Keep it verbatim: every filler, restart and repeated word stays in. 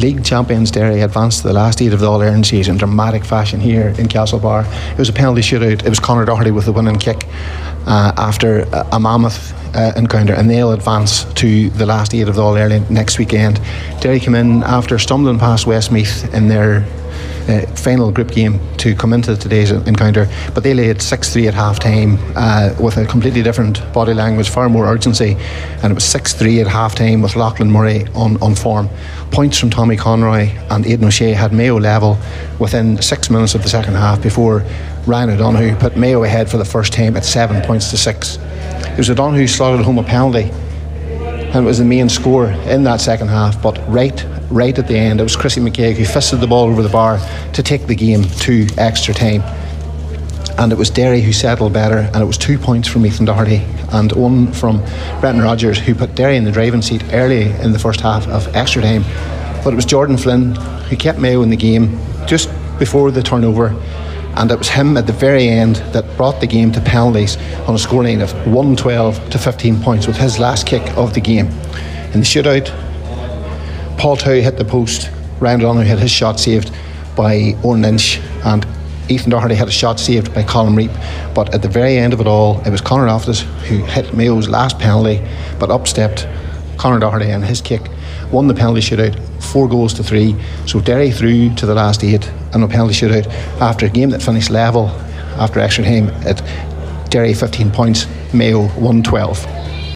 League champions Derry advanced to the last eight of the All-Ireland season in dramatic fashion here in Castlebar. It was a penalty shootout. It was Conor Doherty with the winning kick uh, after a, a mammoth uh, encounter, and they'll advance to the last eight of the All-Ireland next weekend. Derry came in after stumbling past Westmeath in their Uh, final group game to come into today's encounter, but they laid six three at half time uh, with a completely different body language, far more urgency, and it was six three at half time with Lachlan Murray on, on form. Points from Tommy Conroy and Aidan O'Shea had Mayo level within six minutes of the second half before Ryan O'Donoghue put Mayo ahead for the first time at seven points to six. It was O'Donoghue who slotted home a penalty, and it was the main score in that second half, but right right at the end it was Chrissy McKaig who fisted the ball over the bar to take the game to extra time, and it was Derry who settled better, and it was two points from Ethan Doherty and one from Brenton Rodgers who put Derry in the driving seat early in the first half of extra time. But it was Jordan Flynn who kept Mayo in the game just before the turnover, and it was him at the very end that brought the game to penalties on a scoreline of one twelve to fifteen points with his last kick of the game. In the shootout, Paul Tow hit the post, Ryan O'Donoghue had his shot saved by Owen Lynch, and Ethan Doherty had a shot saved by Colin Reap. But at the very end of it all, it was Conor Loftus who hit Mayo's last penalty, but up-stepped Conor Doherty, and his kick won the penalty shootout four goals to three. So Derry through to the last eight and a penalty shootout after a game that finished level after extra time at Derry fifteen points, Mayo one twelve.